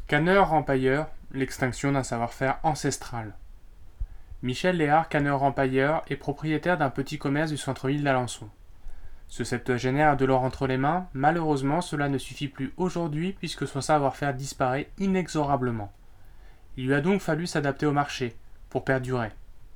Canneur rempailleur, l'extinction d'un savoir-faire ancestral. Michel Léard, canneur rempailleur, est propriétaire d'un petit commerce du centre-ville d'Alençon. Ce septuagénaire a de l'or entre les mains, malheureusement cela ne suffit plus aujourd'hui puisque son savoir-faire disparaît inexorablement. Il lui a donc fallu s'adapter au marché, pour perdurer.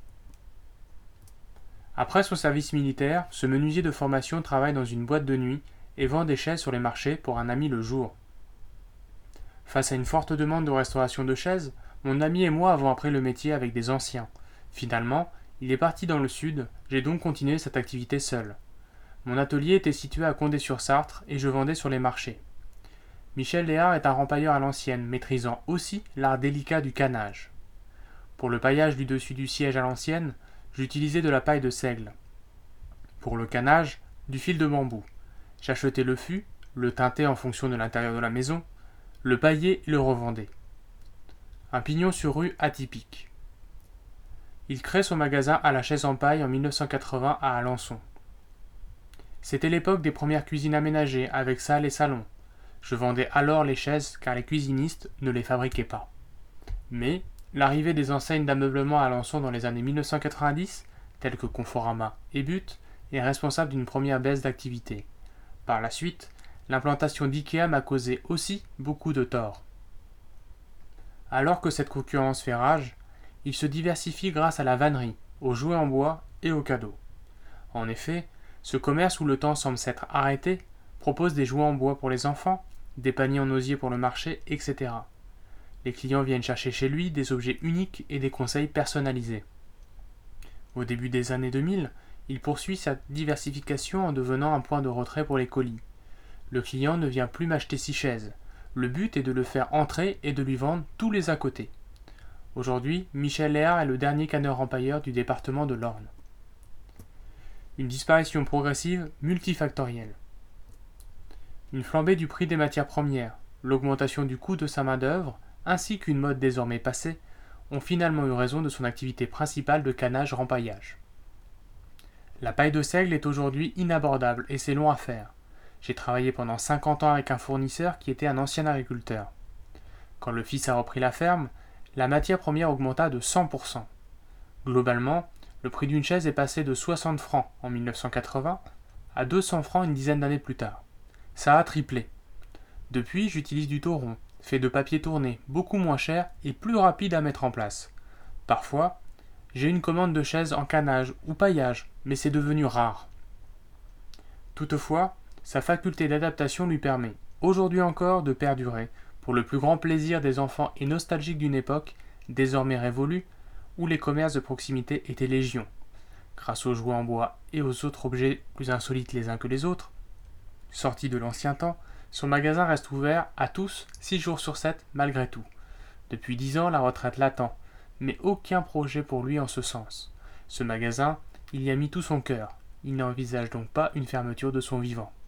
Après son service militaire, ce menuisier de formation travaille dans une boîte de nuit et vend des chaises sur les marchés pour un ami le jour. Face à une forte demande de restauration de chaises, mon ami et moi avons appris le métier avec des anciens. Finalement, il est parti dans le sud, j'ai donc continué cette activité seul. Mon atelier était situé à Condé-sur-Sarthe et je vendais sur les marchés. Michel Léard est un rempailleur à l'ancienne, maîtrisant aussi l'art délicat du canage. Pour le paillage du dessus du siège à l'ancienne, j'utilisais de la paille de seigle. Pour le canage, du fil de bambou. J'achetais le fût, le teintais en fonction de l'intérieur de la maison, le paillais et le revendais. Un pignon sur rue atypique. Il crée son magasin à la Chaise en Paille en 1980 à Alençon. C'était l'époque des premières cuisines aménagées avec salle et salon. Je vendais alors les chaises car les cuisinistes ne les fabriquaient pas. Mais l'arrivée des enseignes d'ameublement à Alençon dans les années 1990, telles que Conforama et But, est responsable d'une première baisse d'activité. Par la suite, l'implantation d'IKEA m'a causé aussi beaucoup de tort. Alors que cette concurrence fait rage, il se diversifie grâce à la vannerie, aux jouets en bois et aux cadeaux. En effet, ce commerce où le temps semble s'être arrêté propose des jouets en bois pour les enfants, des paniers en osier pour le marché, etc. Les clients viennent chercher chez lui des objets uniques et des conseils personnalisés. Au début des années 2000, il poursuit sa diversification en devenant un point de retrait pour les colis. Le client ne vient plus m'acheter 6 chaises. Le but est de le faire entrer et de lui vendre tous les à côté. Aujourd'hui, Michel Léard est le dernier canneur rempailleur du département de l'Orne. Une disparition progressive multifactorielle. Une flambée du prix des matières premières, l'augmentation du coût de sa main-d'œuvre, ainsi qu'une mode désormais passée, ont finalement eu raison de son activité principale de canage-rempaillage. La paille de seigle est aujourd'hui inabordable et c'est long à faire. J'ai travaillé pendant 50 ans avec un fournisseur qui était un ancien agriculteur. Quand le fils a repris la ferme, la matière première augmenta de 100%. Globalement, le prix d'une chaise est passé de 60 francs en 1980 à 200 francs une dizaine d'années plus tard. Ça a triplé. Depuis, j'utilise du tauron, fait de papier tourné, beaucoup moins cher et plus rapide à mettre en place. Parfois, j'ai une commande de chaise en canage ou paillage, mais c'est devenu rare. Toutefois, sa faculté d'adaptation lui permet, aujourd'hui encore, de perdurer, pour le plus grand plaisir des enfants et nostalgiques d'une époque, désormais révolue, où les commerces de proximité étaient légion. Grâce aux jouets en bois et aux autres objets plus insolites les uns que les autres, sortis de l'ancien temps, son magasin reste ouvert à tous 6 jours sur 7 malgré tout. Depuis 10 ans, la retraite l'attend, mais aucun projet pour lui en ce sens. Ce magasin, il y a mis tout son cœur. Il n'envisage donc pas une fermeture de son vivant.